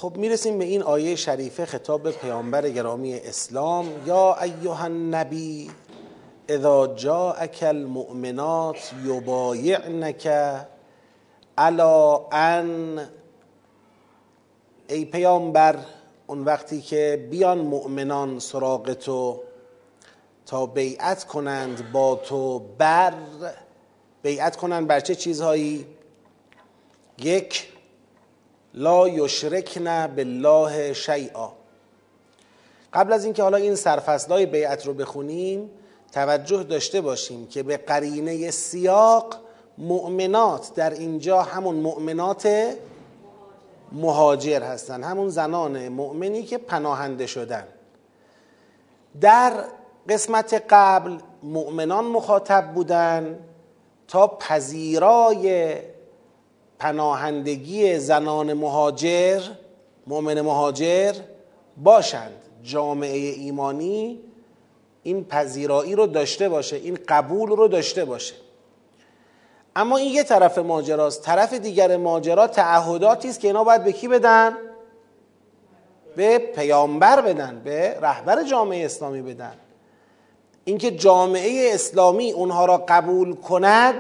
خب میرسیم به این آیه شریفه، خطاب به پیامبر گرامی اسلام. یا ایها النبی اذا جاءک المؤمنات یبایعنک علی ان، ای پیامبر اون وقتی که بیان مؤمنان سراغ تو تا بیعت کنند با تو، بیعت کنند بر چه چیزهایی؟ یک، لا یشرکن بالله شیئا. قبل از اینکه حالا این سرفصل‌های بیعت رو بخونیم توجه داشته باشیم که به قرینه سیاق مؤمنات در اینجا همون مؤمنات مهاجر هستن، همون زنان مؤمنی که پناهنده شدن. در قسمت قبل مؤمنان مخاطب بودن تا پذیرای پناهندگی زنان مهاجر، مؤمن مهاجر باشند. جامعه ایمانی این پذیرایی رو داشته باشه، این قبول رو داشته باشه. اما این یه طرف ماجراست. طرف دیگر ماجرا تعهداتی است که اینا باید به کی بدن؟ به پیامبر بدن، به رهبر جامعه اسلامی بدن. اینکه جامعه اسلامی اونها را قبول کند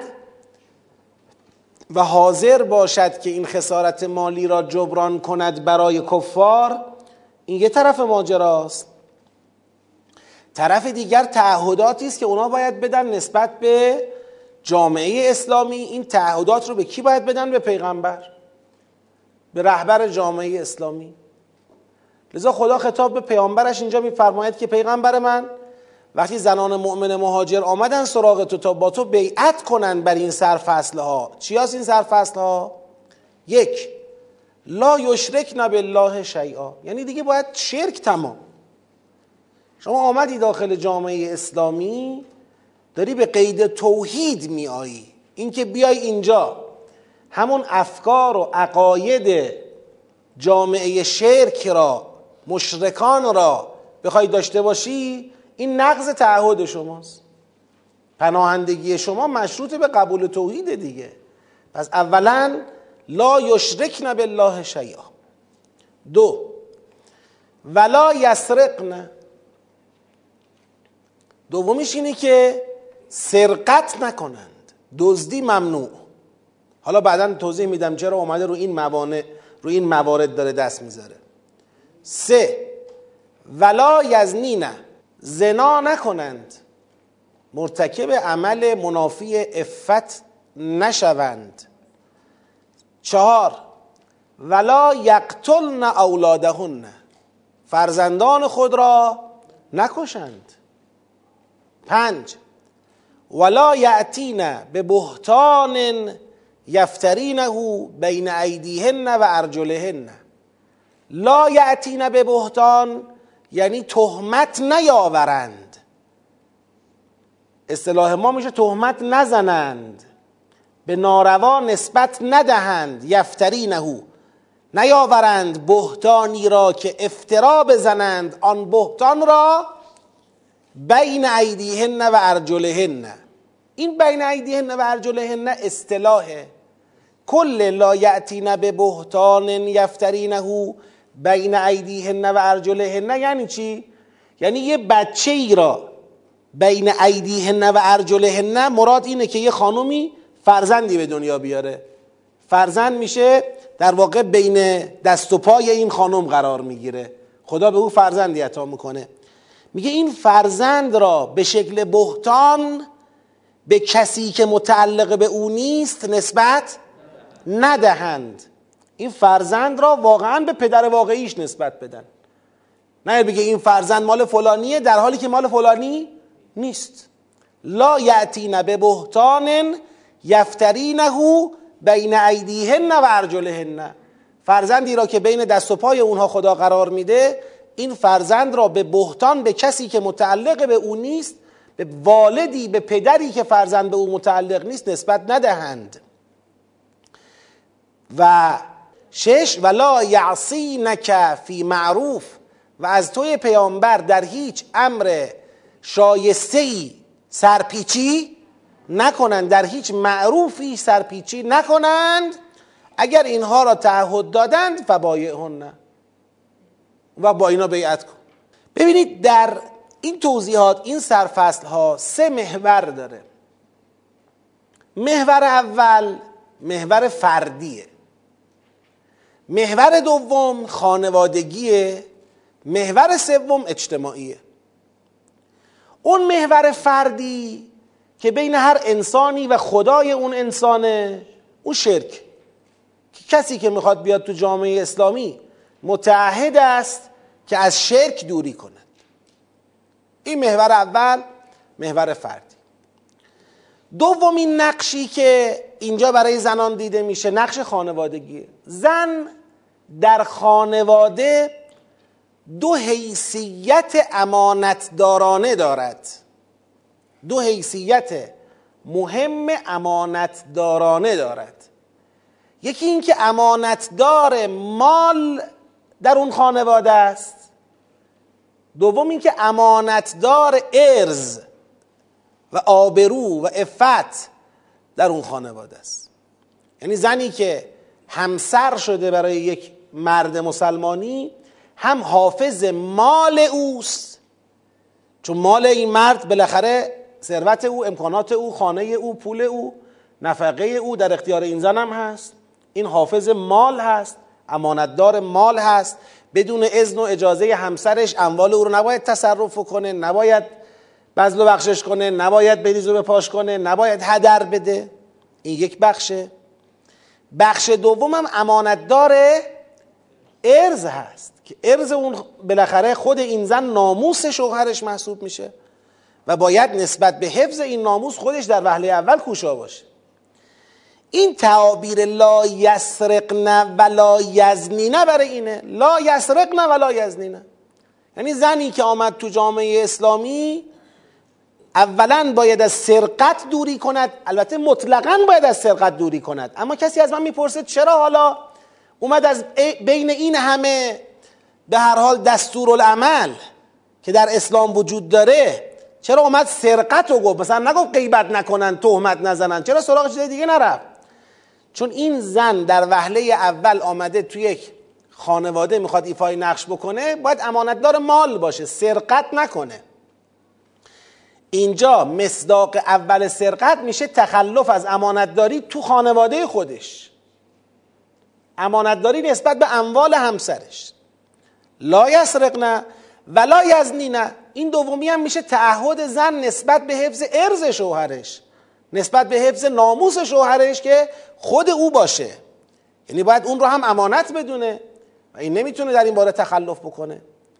و حاضر باشد که این خسارت مالی را جبران کند برای کفار، این یه طرف ماجراست. طرف دیگر تعهداتی است که اونا باید بدن نسبت به جامعه اسلامی. این تعهدات رو به کی باید بدن؟ به پیغمبر، به رهبر جامعه اسلامی. لذا خدا خطاب به پیامبرش اینجا میفرماید که پیغمبر من، وقتی زنان مؤمن مهاجر آمدن سراغ تو تا با تو بیعت کنن بر این سرفصلها، چی هست این سرفصلها؟ یک، لا یشرکن بالله شیئا، یعنی دیگه باید شرک تمام. شما آمدی داخل جامعه اسلامی، داری به قید توحید می آیی. این که بیای اینجا همون افکار و عقاید جامعه شرک را، مشرکان را بخوای داشته باشی، این نقض تعهد شماست. پناهندگی شما مشروط به قبول توحید دیگه. پس اولا لا یشرکن بالله شیئا. دو، ولا یسرقن. دومیش اینه که سرقت نکنند، دزدی ممنوع. حالا بعداً توضیح میدم چرا اومده رو این موانع، رو این موارد داره دست میذاره. سه، ولا یزنین، زنا نکنند، مرتکب عمل منافی عفت نشوند. چهار، ولا یقتلن اولادهن، فرزندان خود را نکشند. پنج، ولا یأتین به بهتان یفترینه بین ایدیهن و ارجلهن. لا یأتین به بهتان یعنی تهمت نیاورند، اصطلاح ما میشه تهمت نزنند، به ناروا نسبت ندهند. یفترینه، نیاورند بهتانی را که افترا بزنند آن بهتان را بین ایدیهن و ارجلهن. این بین ایدیهن و ارجلهن اصطلاحه. کل لا یأتین به بهتان یفترینه بین ایدیهن و ارجلهن یعنی چی؟ یعنی یه بچه ای را بین ایدیهن و ارجلهن، مراد اینه که یه خانومی فرزندی به دنیا بیاره. فرزند میشه در واقع بین دست و پای این خانم قرار میگیره، خدا به او فرزندی عطا میکنه. میگه این فرزند را به شکل بهتان به کسی که متعلق به او نیست نسبت ندهند. این فرزند را واقعا به پدر واقعیش نسبت بدن، نه بگه این فرزند مال فلانیه در حالی که مال فلانی نیست. لا یأتین به بهتان یفترینه بین ایدیهن و ارجلهن، فرزندی را که بین دست و پای اونها خدا قرار میده، این فرزند را به بهتان، به کسی که متعلق به او نیست، به والدی، به پدری که فرزند به او متعلق نیست نسبت ندهند. و شش، ولا یعصینک فی معروف، و از توی پیامبر در هیچ امر شایسته‌ای سرپیچی نکنند، در هیچ معروفی سرپیچی نکنند. اگر اینها را تعهد دادند فبایعهن، و با اینا بیعت کن. ببینید در این توضیحات، این سرفصل ها 3 محور داره. محور اول محور فردیه، محور دوم خانوادگیه، محور سوم اجتماعیه. اون محور فردی که بین هر انسانی و خدای اون انسانه، اون شرک. کسی که میخواد بیاد تو جامعه اسلامی متعهد است که از شرک دوری کند. این محور اول، محور فردی. دومین نقشی که اینجا برای زنان دیده میشه نقش خانوادگیه. زن در خانواده 2 حیثیت امانتدارانه دارد، 2 حیثیت مهم امانتدارانه دارد. یکی این که امانتدار مال در اون خانواده است، دوم این که امانتدار ارز و آبرو و عفت در اون خانواده است. یعنی زنی که همسر شده برای یک مرد مسلمانی هم حافظ مال اوست، چون مال این مرد بالاخره ثروت او، امکانات او، خانه او، پول او، نفقه او در اختیار این زن هم هست. این حافظ مال هست، امانتدار مال هست. بدون اذن و اجازه همسرش اموال او رو نباید تصرف کنه، نباید بذل و بخشش کنه، نباید بریز و بپاش کنه، نباید هدر بده. این یک بخشه. بخش دوم هم امانتدار ارز هست که ارز اون بالاخره خود این زن ناموس شوهرش محسوب میشه و باید نسبت به حفظ این ناموس خودش در وهله اول کوشا باشه. این تعابیر لا یسرقن ولا یزنین برای اینه. لا یسرقن ولا یزنین یعنی زنی که آمد تو جامعه اسلامی اولا باید از سرقت دوری کند، البته مطلقاً باید از سرقت دوری کند. اما کسی از من میپرسه چرا حالا اومد از بین این همه به هر حال دستورالعمل که در اسلام وجود داره چرا اومد سرقت رو گفت؟ مثلا نگفت غیبت نکنن، تهمت نزنن، چرا سراغ چیز دیگه نرفت؟ چون این زن در وهله اول آمده توی یک خانواده میخواد ایفای نقش بکنه، باید امانتدار مال باشه، سرقت نکنه. اینجا مصداق اول سرقت میشه تخلف از امانتداری تو خانواده خودش، امانتداری نسبت به اموال همسرش. لا یسرقن ولا یزنین. این دومی هم میشه تعهد زن نسبت به حفظ ارز شوهرش، نسبت به حفظ ناموس شوهرش که خود او باشه. یعنی باید اون رو هم امانت بدونه و این نمیتونه در این باره تخلف بکنه.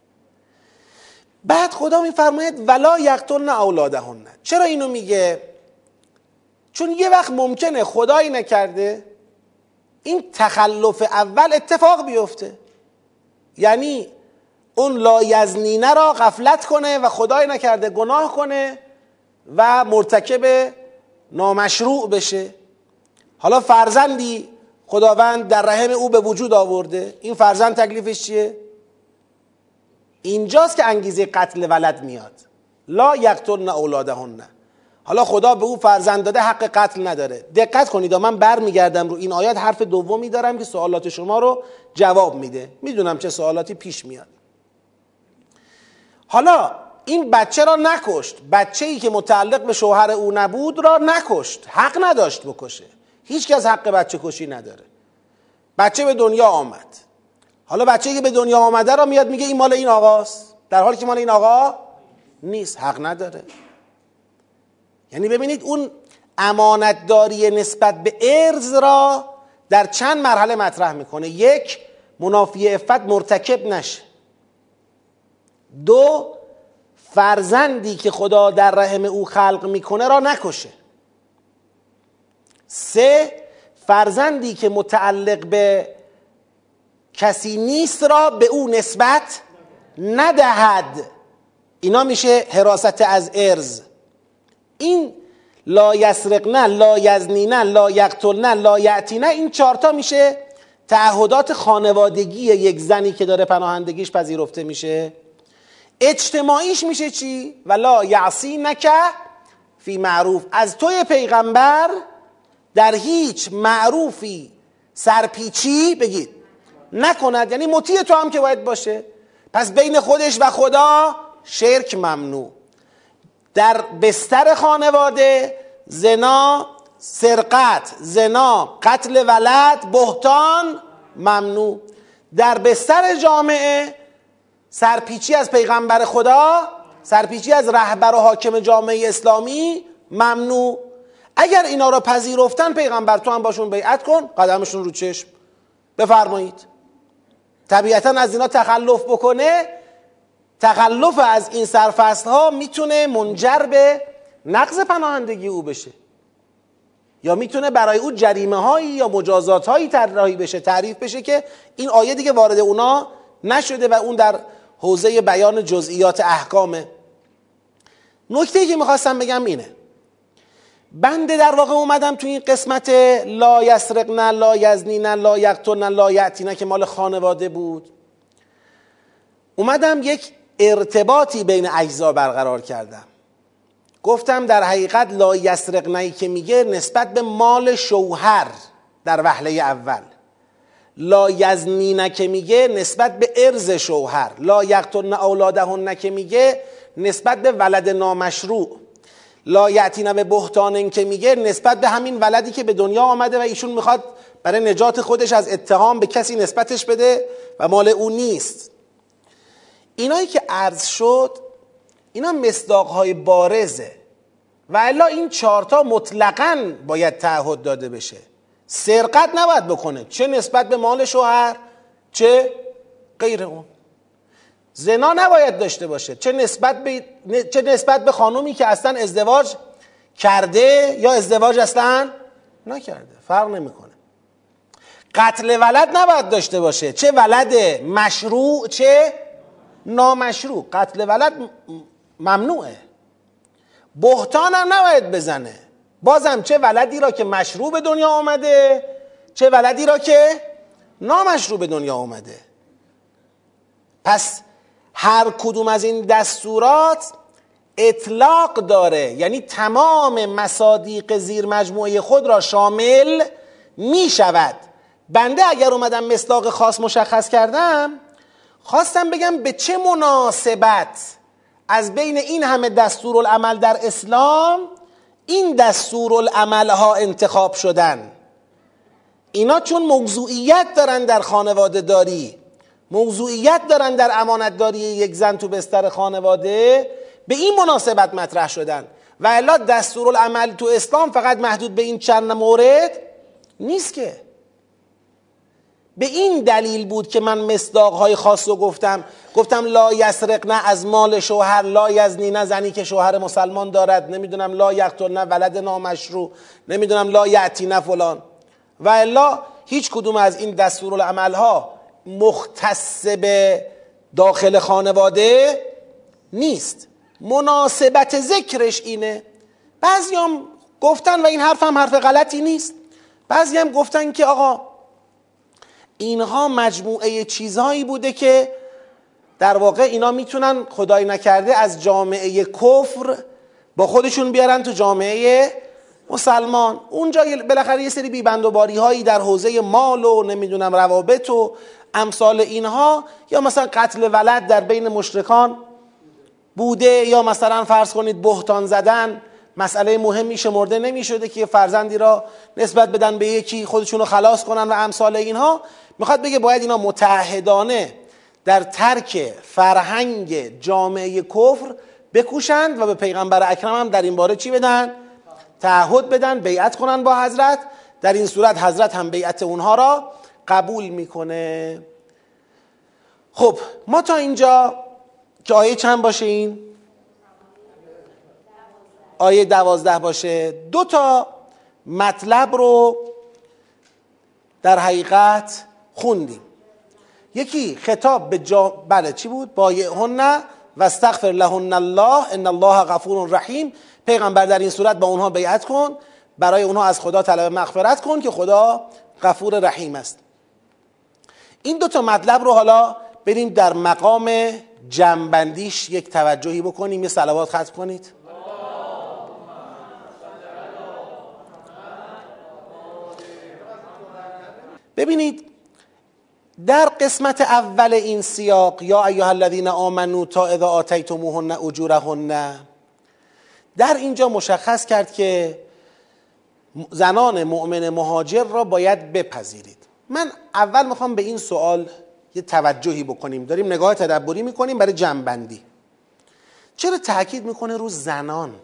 بعد خدا میفرماید ولا یقتلن اولادهن. چرا اینو میگه؟ چون یه وقت ممکنه خدایی نکرده این تخلف اول اتفاق بیفته، یعنی اون لا یزنینه را غفلت کنه و خدای نکرده گناه کنه و مرتکب نامشروع بشه. حالا فرزندی خداوند در رحم او به وجود آورده، این فرزند تکلیفش چیه؟ اینجاست که انگیزه قتل ولد میاد. لا یقتلن اولادهن. حالا خدا به او فرزند داده، حق قتل نداره. دقت کنید، من برمیگردم رو این آیات، حرف دومی دارم که سوالات شما رو جواب میده. میدونم چه سوالاتی پیش میاد. حالا این بچه را نکشت، بچه‌ای که متعلق به شوهر او نبود را نکشت، حق نداشت بکشه. هیچ کس حق بچه کشی نداره. بچه به دنیا آمد، حالا بچه‌ای که به دنیا آمده را میاد میگه این مال این آقاست، در حالی که مال این آقا نیست، حق نداره. یعنی ببینید اون امانتداری نسبت به ارز را در چند مرحله مطرح میکنه. 1، منافی عفت مرتکب نشه. 2، فرزندی که خدا در رحم او خلق میکنه را نکشه. 3، فرزندی که متعلق به کسی نیست را به او نسبت ندهد. اینا میشه حراست از ارز. این لا یسرقن، لا یزنین، لا یقتلن، لا یأتین، این 4 میشه تعهدات خانوادگی یک زنی که داره پناهندگیش پذیرفته میشه. اجتماعیش میشه چی؟ ولا یعصینک فی معروف. از توی پیغمبر در هیچ معروفی سرپیچی بگید نکند، یعنی مطیع تو هم که باید باشه. پس بین خودش و خدا شرک ممنوع. در بستر خانواده زنا، سرقت، زنا، قتل ولد، بهتان ممنوع. در بستر جامعه سرپیچی از پیغمبر خدا، سرپیچی از رهبر و حاکم جامعه اسلامی ممنوع. اگر اینا را پذیرفتن پیغمبر تو هم باشون بیعت کن، قدمشون رو چشم بفرمایید. طبیعتا از اینا تخلف بکنه، تخلف از این سرفصل ها میتونه منجر به نقض پناهندگی او بشه، یا میتونه برای او جریمه هایی یا مجازات هایی طراحی بشه، تعریف بشه که این آیه دیگه وارد اونا نشده و اون در حوزه بیان جزئیات احکامه. نکته‌ای که میخواستم بگم اینه، بنده در واقع اومدم تو این قسمت لا یسرقن، لا یزنین، لا یقتلن، لا یأتین که مال خانواده بود، اومدم یک ارتباطی بین اجزا برقرار کردم. گفتم در حقیقت لا یسرقنی که میگه نسبت به مال شوهر در وهله اول، لا یزنین که میگه نسبت به ارث شوهر، لا یقتلن اولادهن که میگه نسبت به ولد نامشروع، لا یأتین به بهتان که میگه نسبت به همین ولدی که به دنیا آمده و ایشون میخواد برای نجات خودش از اتهام به کسی نسبتش بده و مال اون نیست. اینایی که عرض شد اینا مصداقهای بارزه و الا این چهارتا مطلقاً باید تعهد داده بشه. سرقت نباید بکنه، چه نسبت به مال شوهر چه غیر اون. زنا نباید داشته باشه، چه نسبت به خانومی که اصلا ازدواج کرده یا ازدواج اصلا نکرده، فرق نمیکنه. قتل ولد نباید داشته باشه، چه ولد مشروع چه نامشروع، قتل ولد ممنوعه. بهتان هم نباید بزنه، بازم چه ولدی را که مشروع به دنیا آمده چه ولدی را که نامشروع به دنیا آمده. پس هر کدوم از این دستورات اطلاق داره، یعنی تمام مصادیق زیر مجموعه خود را شامل می شود. بنده اگر اومدم مصداق خاص مشخص کردم، خواستم بگم به چه مناسبت از بین این همه دستورالعمل در اسلام این دستورالعمل ها انتخاب شدن. اینا چون موضوعیت دارن در خانواده داری، موضوعیت دارن در امانت داری یک زن تو بستر خانواده، به این مناسبت مطرح شدن. و الا دستورالعمل تو اسلام فقط محدود به این چند مورد نیست که. به این دلیل بود که من مصداقهای خاص رو گفتم لا یسرقن از مال شوهر، لا یزنین زنی که شوهر مسلمان دارد، نمیدونم لا یقتلن ولد نامشروع، نمیدونم لا یأتین فلان. و الا هیچ کدوم از این دستورالعمل ها مختص به داخل خانواده نیست. مناسبت ذکرش اینه. بعضی هم گفتن و این حرف هم حرف غلطی نیست، بعضی هم گفتن که آقا اینها مجموعه چیزهایی بوده که در واقع اینا میتونن خدای نکرده از جامعه کفر با خودشون بیارن تو جامعه مسلمان. اونجا بالاخره یه سری بیبندوباری هایی در حوزه مال و نمیدونم روابط و امثال اینها، یا مثلا قتل ولد در بین مشرکان بوده، یا مثلا فرض کنید بهتان زدن مسئله مهمی شمرده نمی شده که فرزندی را نسبت بدن به یکی خودشون رو خلاص کنن و امثال اینها. میخواد بگه باید اینا متعهدانه در ترک فرهنگ جامعه کفر بکوشند و به پیغمبر اکرم هم در این باره چی بدن؟ تعهد بدن، بیعت کنن با حضرت. در این صورت حضرت هم بیعت اونها را قبول میکنه. خب ما تا اینجا که آیه چند باشه؟ این آیه 12 باشه. 2 تا مطلب رو در حقیقت خوندیم. یکی خطاب به بله چی بود؟ بایعهن و استغفر لهن الله ان الله غفور رحیم. پیغمبر در این صورت با اونها بیعت کن، برای اونها از خدا طلب مغفرت کن که خدا غفور رحیم است. این 2 تا مطلب رو حالا بریم در مقام جمع‌بندیش یک توجهی بکنیم. یه صلوات ختم کنید. ببینید در قسمت اول این سیاق یا ایها الذین آمنوا تا اذا آتیتموهن اجورهن، در اینجا مشخص کرد که زنان مؤمن مهاجر را باید بپذیرید. من اول میخوام به این سوال یه توجهی بکنیم، داریم نگاه تدبری میکنیم برای جمع‌بندی. چرا تأکید میکنه رو زنان؟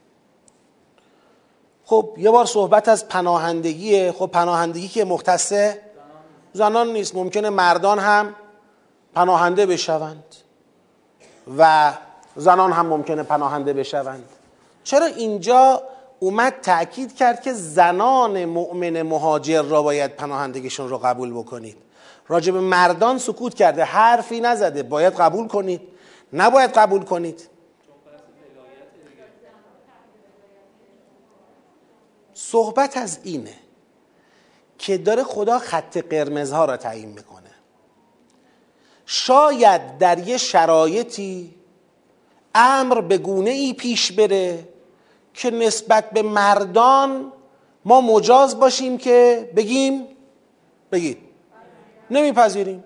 خب یه بار صحبت از پناهندگیه. خب پناهندگی که مختص زنان نیست، ممکنه مردان هم پناهنده بشوند و زنان هم ممکنه پناهنده بشوند. چرا اینجا اومد تأکید کرد که زنان مؤمن مهاجر را باید پناهندگیشون رو قبول بکنید؟ راجع به مردان سکوت کرده، حرفی نزده. باید قبول کنید، نباید قبول کنید. صحبت از اینه که داره خدا خط قرمزها را تعیین میکنه. شاید در یه شرایطی امر به گونه ای پیش بره که نسبت به مردان ما مجاز باشیم که بگید نمیپذیریم.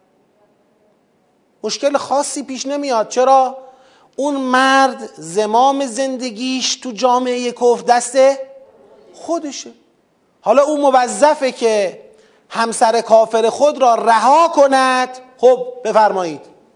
مشکل خاصی پیش نمیاد. چرا؟ اون مرد زمام زندگیش تو جامعه کفر دست خودشه. حالا اون موظفه که همسر کافر خود را رها کند. خب بفرمایید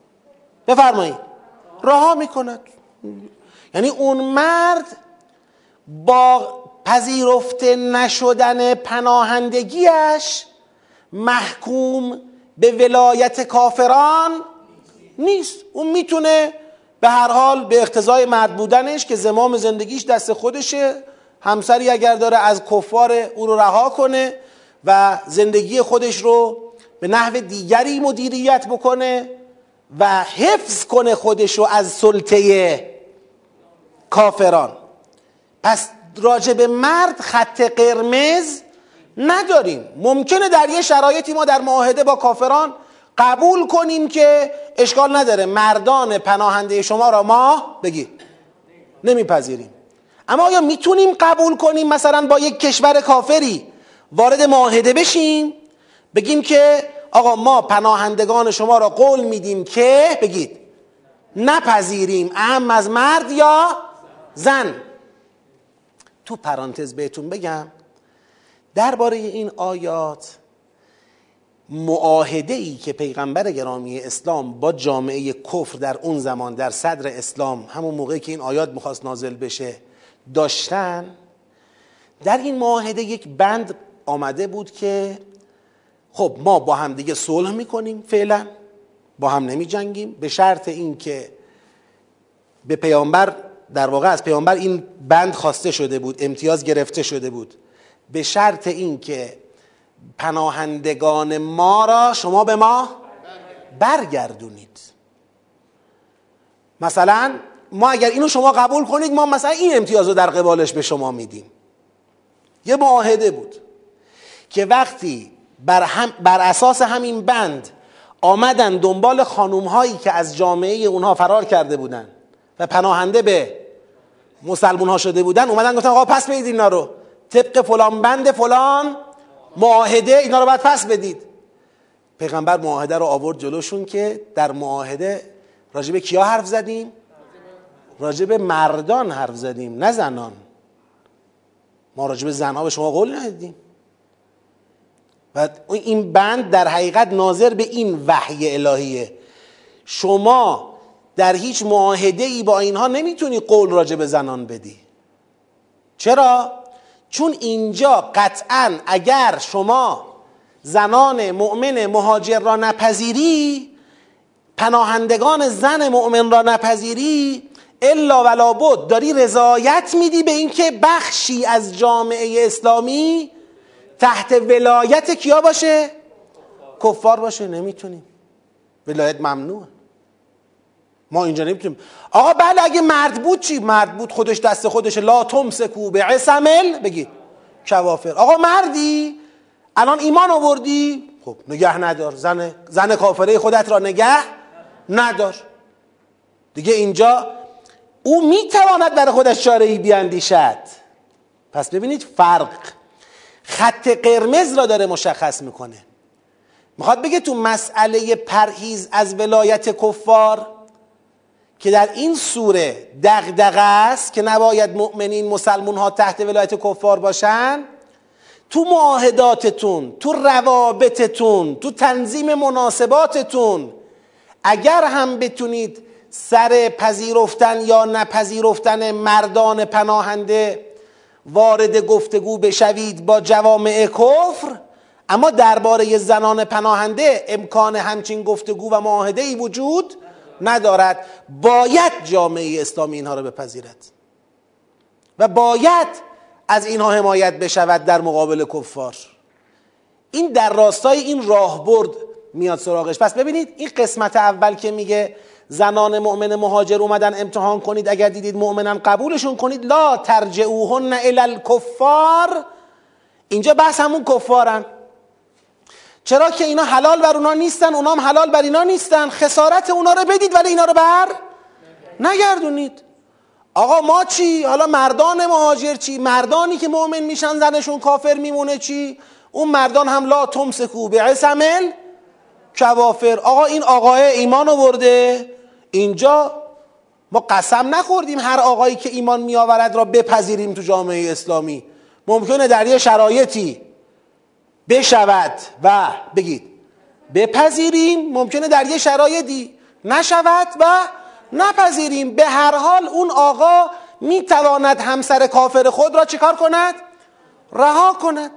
رها میکند. یعنی اون مرد با پذیرفته نشدن پناهندگیش محکوم به ولایت کافران نیست. اون میتونه به هر حال به اقتضای مرد بودنش که زمام زندگیش دست خودشه، همسری اگر داره از کفار او رو رها کنه و زندگی خودش رو به نحو دیگری مدیریت بکنه و حفظ کنه خودش رو از سلطه کافران. پس راجع به مرد خط قرمز نداریم. ممکنه در یه شرایطی ما در معاهده با کافران قبول کنیم که اشکال نداره مردان پناهنده شما را ما نمیپذیریم. اما آیا میتونیم قبول کنیم مثلا با یک کشور کافری وارد معاهده بشیم، بگیم که آقا ما پناهندگان شما را قول میدیم که نپذیریم، اهم از مرد یا زن؟ تو پرانتز بهتون بگم درباره این آیات، معاهده‌ای که پیغمبر گرامی اسلام با جامعه کفر در اون زمان در صدر اسلام، همون موقعی که این آیات میخواست نازل بشه، داشتن، در این معاهده یک بند آمده بود که خب ما با هم دیگه صلح میکنیم، فعلا با هم نمی جنگیم، به شرط این که به پیامبر، در واقع از پیامبر این بند خواسته شده بود، امتیاز گرفته شده بود، به شرط این که پناهندگان ما را شما به ما برگردونید. مثلا ما اگر اینو شما قبول کنید، ما مثلا این امتیاز رو در قبالش به شما میدیم. یه معاهده بود که وقتی بر اساس همین بند آمدن دنبال خانوم هایی که از جامعه اونها فرار کرده بودن و پناهنده به مسلمون ها شده بودن، اومدن گفتن آقا پس بدید اینا رو، طبق فلان بند فلان معاهده اینا رو باید پس بدید. پیغمبر معاهده رو آورد جلوشون که در معاهده راجب کیا حرف زدیم؟ راجب مردان حرف زدیم، نه زنان. ما راجب زنها به شما قول ندادیم. و این بند در حقیقت ناظر به این وحی الهیه. شما در هیچ معاهده‌ای با اینها نمیتونی قول راجب زنان بدی. چرا؟ چون اینجا قطعاً اگر شما زنان مؤمن مهاجر را نپذیری، پناهندگان زن مؤمن را نپذیری، الا ولا بد داری رضایت میدی به اینکه بخشی از جامعه اسلامی تحت ولایت کیا باشه؟ کفار باشه. نمیتونیم، ولایت ممنوعه. ما اینجا نمیتونیم. آقا بله اگه مرد بود چی؟ مرد بود خودش دست خودشه، لا تمسکو بعصمل بگید کوافر. آقا مردی الان ایمان آوردی، خب نگه ندار، زن کافره خودت را نگه ندار دیگه. اینجا او میتواند برای خودش چاره‌ای بیاندیشد. پس ببینید فرق، خط قرمز را داره مشخص میکنه. میخواد بگه تو مسئله پرهیز از ولایت کفار که در این سوره دغدغه است که نباید مؤمنین مسلمون ها تحت ولایت کفار باشن، تو معاهداتتون، تو روابطتون، تو تنظیم مناسباتتون اگر هم بتونید سر پذیرفتن یا نپذیرفتن مردان پناهنده وارد گفتگو بشوید با جوامع کفر، اما درباره زنان پناهنده امکان همچین گفتگو و معاهده‌ای وجود ندارد. باید جامعه اسلامی اینها را بپذیرد و باید از اینها حمایت بشود در مقابل کفار. این در راستای این راهبرد میاد سراغش. پس ببینید این قسمت اول که میگه زنان مؤمن مهاجر اومدن امتحان کنید، اگر دیدید مؤمنن قبولشون کنید، لا ترجعوهن الی الکفار، اینجا بحث همون کفارن. چرا که اینا حلال بر اونا نیستن، اونا هم حلال بر اینا نیستن، خسارت اونا رو بدید ولی اینا رو بر نگردونید. آقا ما چی؟ حالا مردان مهاجر چی؟ مردانی که مؤمن میشن زنشون کافر میمونه چی؟ اون مردان هم لا تمسکو بعصم الکوافر. آقا این آقای ایمان آورده، اینجا ما قسم نخوردیم هر آقایی که ایمان میآورد را بپذیریم تو جامعه اسلامی. ممکنه در یه شرایطی بشود و بگید بپذیریم، ممکنه در یه شرایطی نشود و نپذیریم. به هر حال اون آقا میتواند همسر کافر خود را چیکار کند؟ رها کند.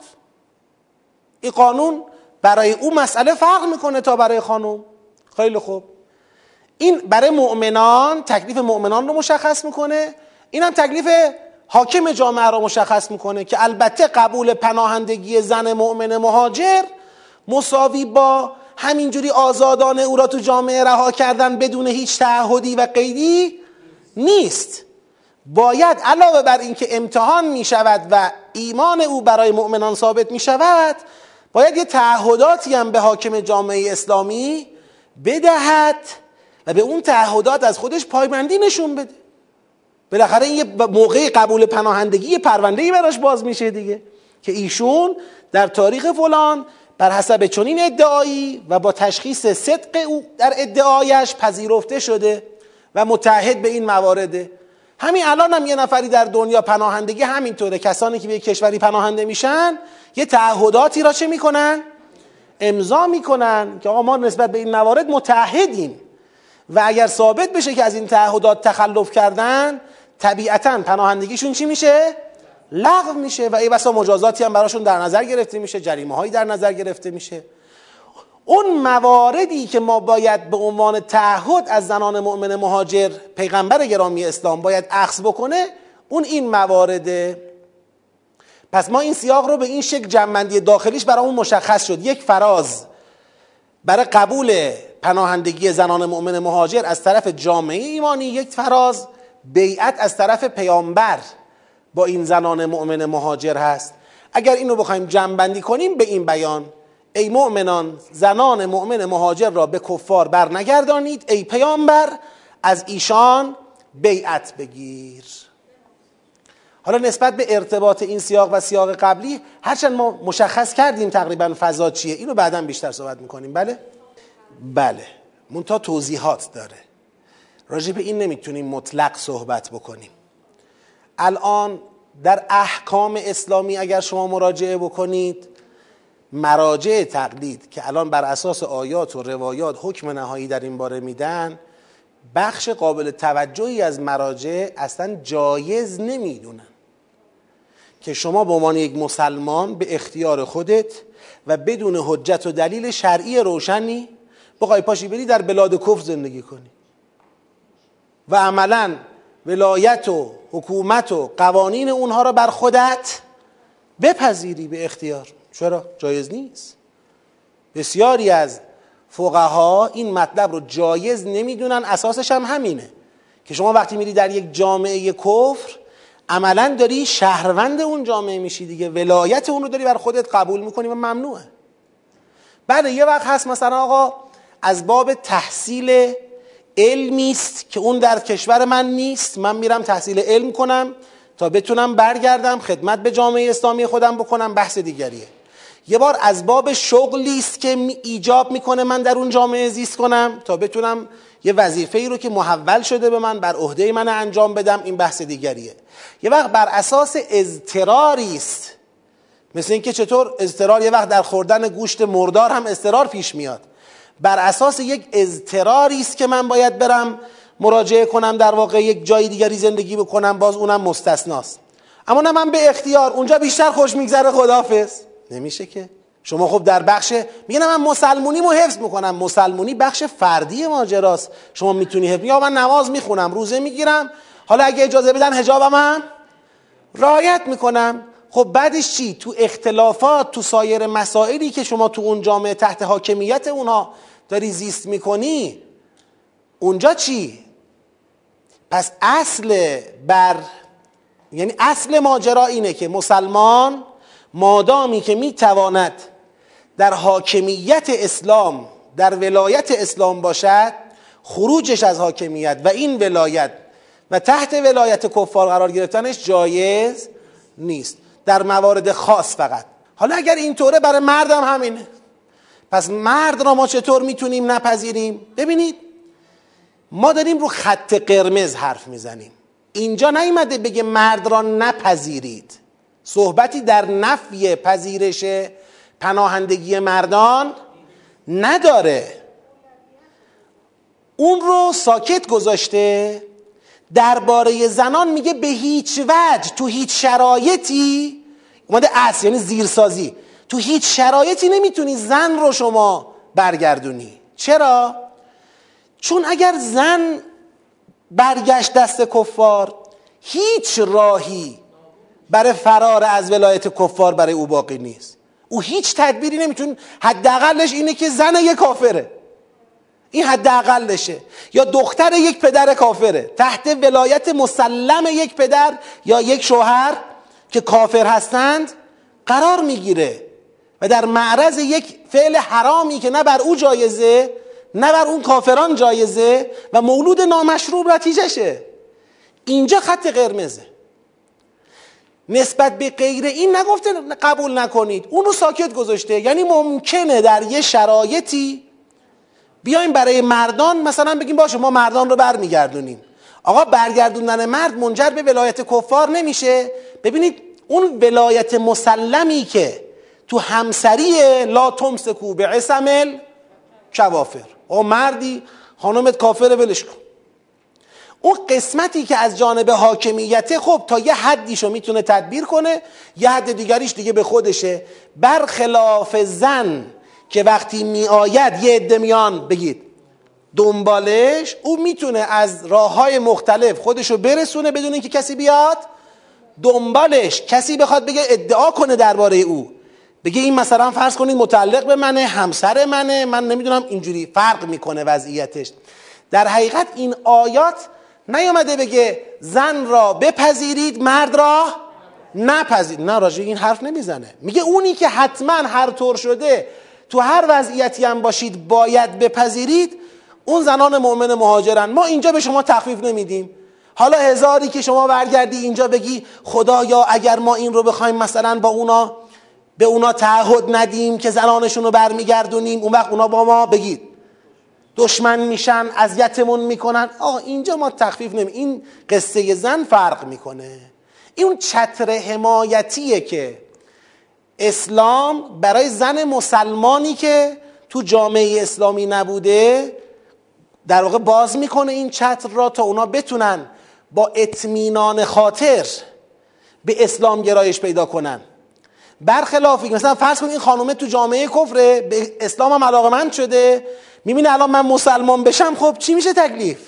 این قانون برای او مسئله فرق میکنه تا برای خانم. خیلی خوب، این برای مؤمنان تکلیف مؤمنان رو مشخص میکنه، این هم تکلیف حاکم جامعه رو مشخص میکنه که البته قبول پناهندگی زن مؤمن مهاجر مساوی با همینجوری آزادانه او را تو جامعه رها کردن بدون هیچ تعهدی و قیدی نیست. باید علاوه بر این که امتحان میشود و ایمان او برای مؤمنان ثابت میشود، باید یه تعهداتی هم به حاکم جامعه اسلامی بدهد و به اون تعهدات از خودش پایبندی نشون بده. بالاخره این یه موقع قبول پناهندگی پرونده‌ای براش باز میشه دیگه، که ایشون در تاریخ فلان بر حسب چنین ادعایی و با تشخیص صدق او در ادعایش پذیرفته شده و متعهد به این موارده. همین الان هم یه نفری در دنیا پناهندگی همینطوره، کسانی که به یک کشوری پناهنده میشن یه تعهداتی را چه میکنن؟ امضا میکنن که آقا ما نسبت به این موارد متعهدیم و اگر ثابت بشه که از این تعهدات تخلف کردن، طبیعتاً پناهندگیشون چی میشه؟ لغو میشه و ای بسا مجازاتی هم براشون در نظر گرفته میشه، جریمه هایی در نظر گرفته میشه. اون مواردی که ما باید به عنوان تعهد از زنان مؤمن مهاجر پیغمبر گرامی اسلام باید اخذ بکنه، اون این موارده. پس ما این سیاق رو به این شکل جمع‌بندی داخلیش برامون مشخص شد. یک فراز برای قبول پناهندگی زنان مؤمن مهاجر از طرف جامعه ایمانی، یک فراز بیعت از طرف پیامبر با این زنان مؤمن مهاجر هست. اگر اینو بخوایم جمع‌بندی کنیم به این بیان: ای مؤمنان، زنان مؤمن مهاجر را به کفار بر نگردانید، ای پیامبر از ایشان بیعت بگیر. حالا نسبت به ارتباط این سیاق و سیاق قبلی، هرچند ما مشخص کردیم تقریبا فضا چیه، اینو بعداً بیشتر صحبت میکنیم. بله منتها توضیحات داره. راجع به این نمیتونیم مطلق صحبت بکنیم. الان در احکام اسلامی اگر شما مراجعه بکنید، مراجع تقلید که الان بر اساس آیات و روایات حکم نهایی در این باره میدن، بخش قابل توجهی از مراجع اصلا جایز نمیدونن که شما به عنوان یک مسلمان به اختیار خودت و بدون حجت و دلیل شرعی روشنی بخوای پاشی بری در بلاد کفر زندگی کنی و عملا ولایت و حکومت و قوانین اونها را بر خودت بپذیری به اختیار. چرا؟ جایز نیست. بسیاری از فقها این مطلب رو جایز نمیدونن. اساسش هم همینه که شما وقتی میری در یک جامعه کفر عملا داری شهروند اون جامعه میشی دیگه، ولایت اون رو داری بر خودت قبول میکنی و ممنوعه. بعد یه وقت هست مثلا آقا از باب تحصیل علمی است که اون در کشور من نیست، من میرم تحصیل علم کنم تا بتونم برگردم خدمت به جامعه اسلامی خودم بکنم، بحث دیگریه. یه بار از باب شغلی است که ایجاب میکنه من در اون جامعه زیست کنم تا بتونم یه وظیفه‌ای رو که محول شده به من بر عهده من انجام بدم، این بحث دیگریه. یه وقت بر اساس اضطراری است، مثل اینکه چطور اضطرار یه وقت در خوردن گوشت مردار هم اضطرار پیش میاد، بر اساس یک اضطراری است که من باید برم مراجعه کنم، در واقع یک جای دیگری زندگی بکنم، باز اونم مستثناست. اما نه من به اختیار، اونجا بیشتر خوش میگذره، خداحافظ. نمیشه که. شما خب در بخش میگن من مسلمونیمو حفظ میکنم، مسلمونی بخش فردی ماجراست. شما میتونی حفظ، یا من نماز میخونم، روزه میگیرم، حالا اگه اجازه بدن حجابم هم رعایت میکنم. خب بعدش چی؟ تو اختلافات، تو سایر مسائلی که شما تو اون جامعه تحت حاکمیت اونها داری زیست میکنی، اونجا چی؟ پس یعنی اصل ماجرا اینه که مسلمان مادامی که میتواند در حاکمیت اسلام، در ولایت اسلام باشد، خروجش از حاکمیت و این ولایت و تحت ولایت کفار قرار گرفتنش جایز نیست، در موارد خاص فقط. حالا اگر اینطوره برای مردم همینه، پس مرد را ما چطور میتونیم نپذیریم؟ ببینید ما داریم رو خط قرمز حرف میزنیم. اینجا نیومده بگه مرد را نپذیرید، صحبتی در نفی پذیرش پناهندگی مردان نداره. اون رو ساکت گذاشته. درباره زنان میگه به هیچ وجه، تو هیچ شرایطی، اومده اصل یعنی زیرسازی، تو هیچ شرایطی نمیتونی زن رو شما برگردونی. چرا؟ چون اگر زن برگشت دست کفار، هیچ راهی برای فرار از ولایت کفار برای او باقی نیست. او هیچ تدبیری نمیتونه، حداقلش اینه که زن یک کافره، این حداقلشه، یا دختر یک پدر کافره تحت ولایت مسلم یک پدر یا یک شوهر که کافر هستند قرار میگیره و در معرض یک فعل حرامی که نه بر او جایزه نه بر اون کافران جایزه و مولود نامشروع نتیجهشه. اینجا خط قرمزه. نسبت به غیر این نگفته قبول نکنید، اون رو ساکت گذاشته. یعنی ممکنه در یه شرایطی بیایم برای مردان مثلا بگیم باشه ما مردان رو برمیگردونیم. آقا برگردوندن مرد منجر به ولایت کفار نمیشه. ببینید اون ولایت مسلمی که تو همسریه، لا تمسکو به عصم الکوافر، آقا مردی خانومت کافره ولش کن. اون قسمتی که از جانب حاکمیته خب تا یه حدیشو میتونه تدبیر کنه، یه حد دیگریش دیگه به خودشه. برخلاف زن که وقتی میآید یه عده میان بگید دنبالش، او میتونه از راههای مختلف خودشو برسونه بدون اینکه کسی بیاد دنبالش، کسی بخواد بگه ادعا کنه درباره او، بگه این مثلا فرض کنید متعلق به منه، همسر منه، من نمیدونم، اینجوری فرق میکنه وضعیتش. در حقیقت این آیات نیامده بگه زن را بپذیرید مرد را نپذیرید، نه، راجع این حرف نمیزنه. میگه اونی که حتما هر طور شده تو هر وضعیتی هم باشید باید بپذیرید، اون زنان مؤمن مهاجرن. ما اینجا به شما تخفیف نمیدیم. حالا هزاری که شما برگردی اینجا بگی خدایا اگر ما این رو بخوایم مثلا به اونا تعهد ندیم که زنانشون رو برمیگردونیم، اون وقت اونا با ما بگید دشمن میشن، اذیتمون میکنن. اینجا ما تخفیف نمیدیم. این قصه زن فرق میکنه. این اون چتر حمایتیه که اسلام برای زن مسلمانی که تو جامعه اسلامی نبوده در واقع باز میکنه این چتر را تا اونا بتونن با اطمینان خاطر به اسلام گرایش پیدا کنن. برخلاف مثلا فرض کن این خانومه تو جامعه کفره، به اسلام هم علاقه‌مند شده، میبینه الان من مسلمان بشم، خب چی میشه تکلیف؟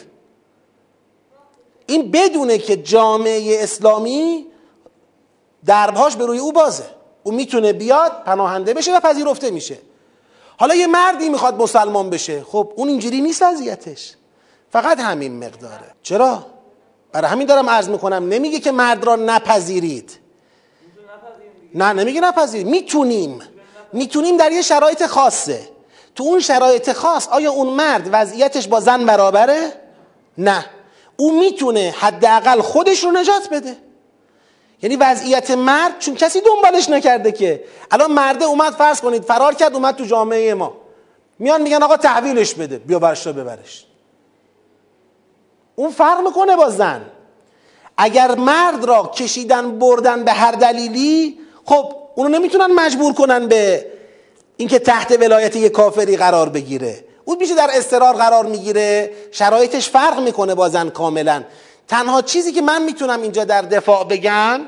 این بدونه که جامعه اسلامی دربهاش به روی او بازه، او میتونه بیاد پناهنده بشه و پذیرفته میشه. حالا یه مردی میخواد مسلمان بشه، خب اون اینجوری نیست وضعیتش، فقط همین مقداره. چرا؟ برای همین دارم عرض میکنم نمیگه که مرد را نپذیرید، نه نمیگه نپذیرید، میتونیم در یه شرایط خاصه. تو اون شرایط خاص آیا اون مرد وضعیتش با زن برابره؟ نه، او میتونه حداقل خودش رو نجات بده. یعنی وضعیت مرد چون کسی دنبالش نکرده که. الان مرده اومد فرض کنید فرار کرد اومد تو جامعه ما، میان میگن آقا تحویلش بده، بیا برش تا ببرش. اون فرق میکنه با زن. اگر مرد را کشیدن بردن به هر دلیلی، خب اونو نمیتونن مجبور کنن به اینکه تحت ولایت یک کافری قرار بگیره. اون میشه در اضطرار قرار میگیره، شرایطش فرق میکنه با زن کاملا. تنها چیزی که من میتونم اینجا در دفاع بگم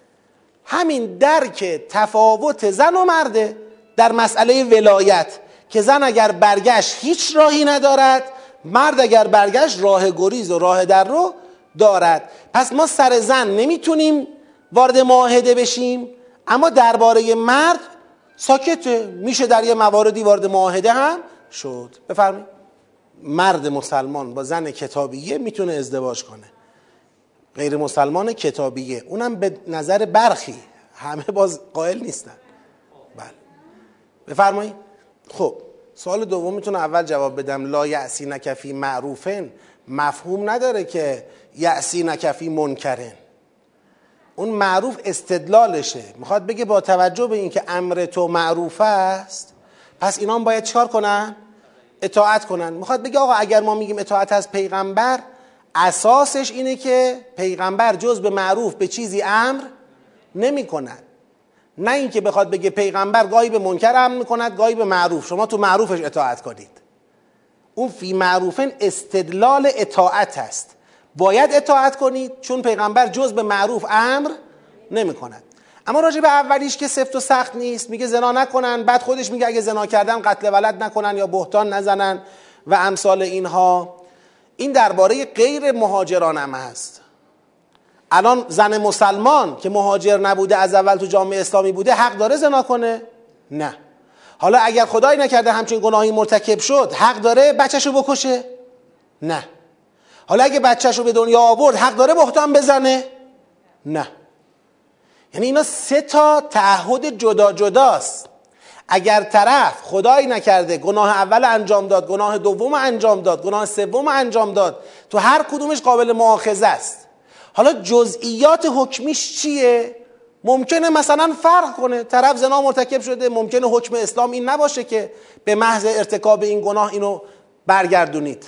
همین درک تفاوت زن و مرده در مسئله ولایت، که زن اگر برگشت هیچ راهی ندارد، مرد اگر برگشت راه گریز و راه در رو دارد. پس ما سر زن نمیتونیم وارد معاهده بشیم، اما درباره مرد ساکته، میشه در یه مواردی وارد معاهده هم شد. بفرمایید. مرد مسلمان با زن کتابیه میتونه ازدواج کنه، غیر مسلمان کتابیه، اونم به نظر برخی، همه باز قائل نیستن. بله بفرمایید. خب سوال دوم میتونه اول جواب بدم. لا یعصینک فی معروفن مفهوم نداره که یعصینک فی منکرن. اون معروف استدلالشه، میخواد بگه با توجه به اینکه امر تو معروف است پس اینا هم باید چیکار کنن؟ اطاعت کنن. میخواد بگه آقا اگر ما میگیم اطاعت از پیغمبر، اساسش اینه که پیغمبر جز به معروف به چیزی امر نمی کند، نه اینکه بخواد بگه پیغمبر گاهی به منکر امر میکند گاهی به معروف، شما تو معروفش اطاعت کنید. اون فی معروفن استدلال اطاعت است، باید اطاعت کنید چون پیغمبر جز به معروف امر نمی کند. اما راجع به اولیش که سفت و سخت نیست، میگه زنا نکنن، بعد خودش میگه اگه زنا کردن قتل ولد نکنن یا بهتان نزنن و امثال اینها. این درباره غیر مهاجران هم هست. الان زن مسلمان که مهاجر نبوده از اول تو جامعه اسلامی بوده حق داره زنا کنه؟ نه. حالا اگر خدای نکرده همچین گناهی مرتکب شد حق داره بچه‌شو بکشه؟ نه. حالا اگه بچه‌شو به دنیا آورد حق داره بهتان بزنه؟ نه. یعنی اینا سه تا تعهد جدا جداست. اگر طرف خدای نکرده گناه اول انجام داد، گناه دوم انجام داد، گناه سوم انجام داد، تو هر کدومش قابل مؤاخذه است. حالا جزئیات حکمیش چیه؟ ممکنه مثلا فرق کنه، طرف زنا مرتکب شده، ممکنه حکم اسلام این نباشه که به محض ارتکاب این گناه اینو برگردونید،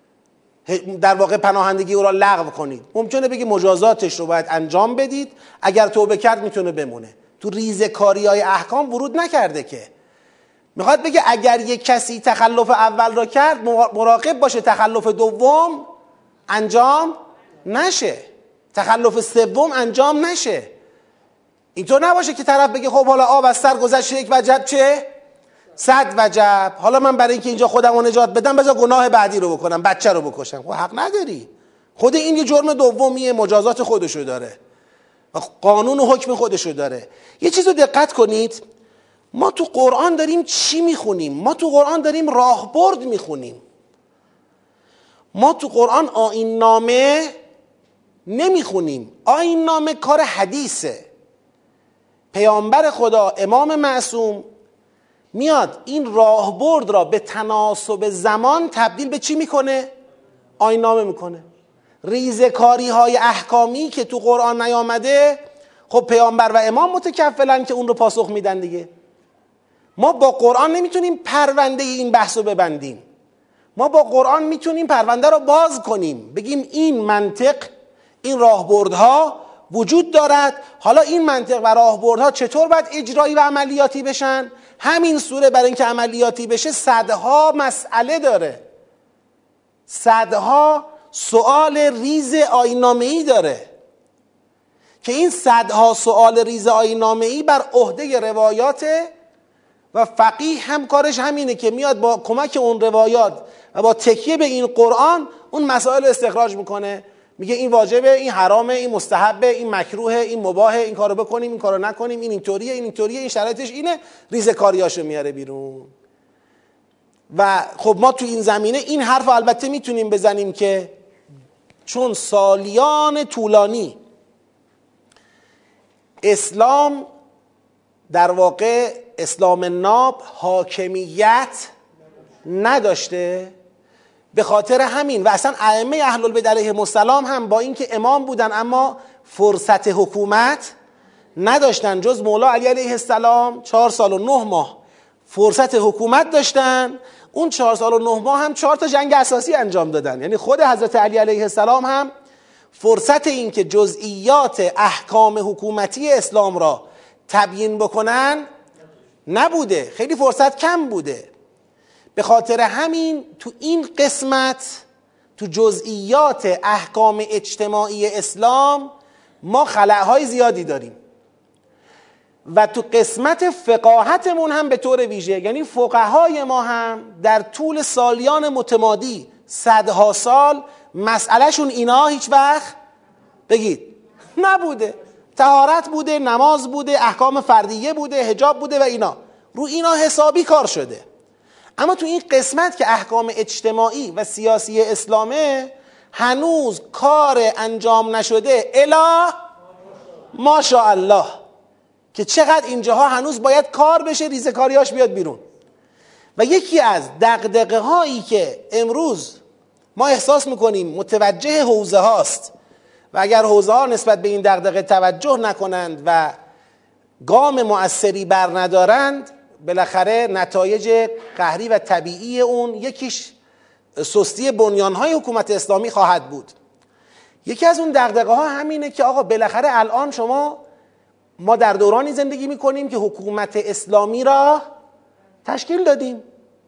در واقع پناهندگی او را لغو کنید. ممکنه بگی مجازاتش رو باید انجام بدید، اگر توبه کرد میتونه بمونه. تو ریزکاری‌های احکام ورود نکرده که. میخواد بگه اگر یک کسی تخلف اول را کرد مراقب باشه تخلف دوم انجام نشه، تخلف سوم انجام نشه. اینطور نباشه که طرف بگه خب حالا آب از سر گذشت یک وجب چه؟ 100 وجب، حالا من برای اینکه اینجا خودم رو نجات بدم بذار گناه بعدی رو بکنم، بچه رو بکشم. خب حق نداری. خود این یه جرم دومیه، مجازات خودشو داره و قانون و حکم خودشو داره. یه چیز رو دقت کنید، ما تو قرآن داریم چی میخونیم؟ ما تو قرآن داریم راهبرد میخونیم. ما تو قرآن آیین نامه نمیخونیم. آیین نامه کار حدیثه. پیامبر خدا امام معصوم میاد این راهبرد را به تناسب زمان تبدیل به چی میکنه؟ آیین نامه میکنه. ریزکاری های احکامی که تو قرآن نیامده، خب پیامبر و امام متکفلن که اون رو پاسخ میدن دیگه. ما با قرآن نمیتونیم پرونده این بحث رو ببندیم. ما با قرآن میتونیم پرونده رو باز کنیم، بگیم این منطق، این راهبردها وجود دارد. حالا این منطق و راهبردها چطور باید اجرایی و عملیاتی بشن؟ همین سوره برای اینکه عملیاتی بشه صدها مسئله داره، صدها سؤال ریز آیین‌نامه‌ای داره که این صدها سؤال ریز آیین‌نامه‌ای بر عهده روایاته و فقیه هم کارش همینه که میاد با کمک اون روایات و با تکیه به این قرآن اون مسائل رو استخراج میکنه، میگه این واجبه، این حرامه، این مستحبه، این مکروهه، این مباهه، این کارو بکنیم، این کارو نکنیم، این اینطوریه، این اینطوریه، این شرایطش اینه، ریزکاریاشو میاره بیرون. و خب ما تو این زمینه این حرف البته میتونیم بزنیم که چون سالیان طولانی اسلام در واقع اسلام ناب حاکمیت نداشته، به خاطر همین و اصلا ائمه اهل البیت علیهم السلام هم با اینکه امام بودن اما فرصت حکومت نداشتن جز مولا علی علیه السلام 4 سال و 9 ماه فرصت حکومت داشتن. اون 4 سال و 9 ماه هم 4 تا جنگ اساسی انجام دادن. یعنی خود حضرت علی علیه السلام هم فرصت این که جزئیات احکام حکومتی اسلام را تبیین بکنن نبوده، خیلی فرصت کم بوده. به خاطر همین تو این قسمت، تو جزئیات احکام اجتماعی اسلام ما خلأهای زیادی داریم و تو قسمت فقاهتمون هم به طور ویژه، یعنی فقهای ما هم در طول سالیان متمادی صدها سال مسئلهشون اینا هیچ وقت بگید نبوده. طهارت بوده، نماز بوده، احکام فردیه بوده، حجاب بوده و اینا، رو اینا حسابی کار شده. اما تو این قسمت که احکام اجتماعی و سیاسی اسلامه هنوز کار انجام نشده الا ماشاءالله، که چقدر اینجاها هنوز باید کار بشه، ریزکاریاش بیاد بیرون. و یکی از دغدغه هایی که امروز ما احساس میکنیم متوجه حوزه هاست و اگر حوزه ها نسبت به این دغدغه توجه نکنند و گام مؤثری بر ندارند، بالاخره نتایج قهری و طبیعی اون یکیش سستی بنیانهای حکومت اسلامی خواهد بود. یکی از اون دغدغه ها همینه که آقا بالاخره الان ما در دورانی زندگی میکنیم که حکومت اسلامی را تشکیل دادیم.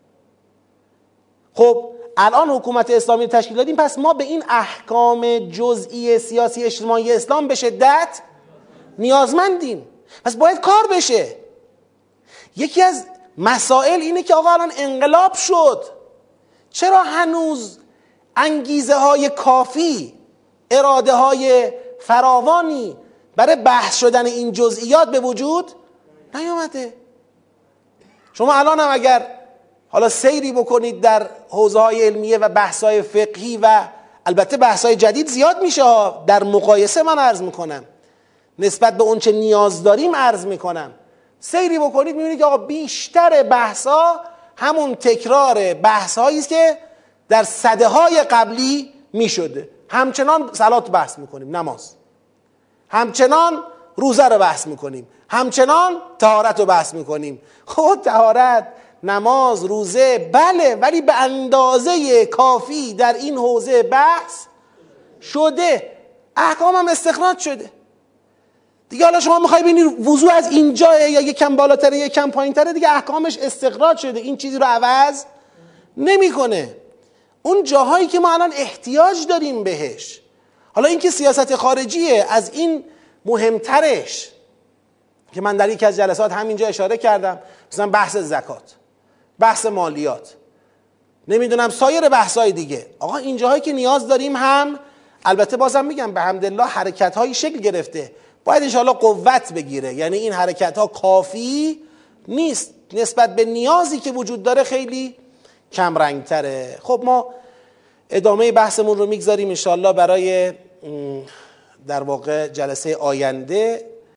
خب الان حکومت اسلامی را تشکیل دادیم، پس ما به این احکام جزئی سیاسی اجتماعی اسلام به شدت نیازمندیم، پس باید کار بشه. یکی از مسائل اینه که آقا الان انقلاب شد، چرا هنوز انگیزه های کافی، اراده های فراوانی برای بحث شدن این جزئیات به وجود نیامده؟ شما الان هم اگر حالا سیری بکنید در حوزه های علمیه و بحث های فقهی و البته بحث های جدید زیاد میشه، در مقایسه من عرض میکنم نسبت به اون چه نیاز داریم عرض میکنم، سیری بکنید میبینید که آقا بیشتر بحث ها همون تکرار بحث هایی است که در سده های قبلی میشده. همچنان صلات بحث میکنیم، نماز، همچنان روزه رو بحث میکنیم، همچنان طهارت رو بحث میکنیم. خب طهارت، نماز، روزه بله، ولی به اندازه کافی در این حوزه بحث شده، احکام هم استخراج شده دیگه. حالا شما میخوای ببینی وضوع از اینجا یا یک کم بالاتره یک کم پایینتره، دیگه احکامش استخراج شده، این چیزی رو عوض نمیکنه. اون جاهایی که ما الان احتیاج داریم بهش، حالا اینکه سیاست خارجیه از این مهمترش که من در یکی از جلسات همینجا اشاره کردم، مثلا بحث زکات، بحث مالیات، نمیدونم سایر بحثای دیگه. آقا این جاهایی که نیاز داریم هم البته بازم میگم به حمدالله حرکت هایی شکل گرفته، باید انشاءالله قوت بگیره. یعنی این حرکت ها کافی نیست، نسبت به نیازی که وجود داره خیلی کم رنگ تره. خب ما ادامه بحثمون رو میگذاریم انشاءالله برای در واقع جلسه آینده